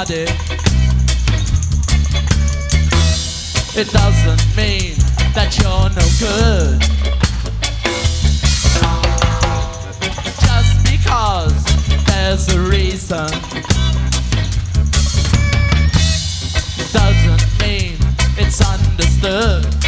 body. It doesn't mean that you're no good. Just because there's a reason doesn't mean it's understood.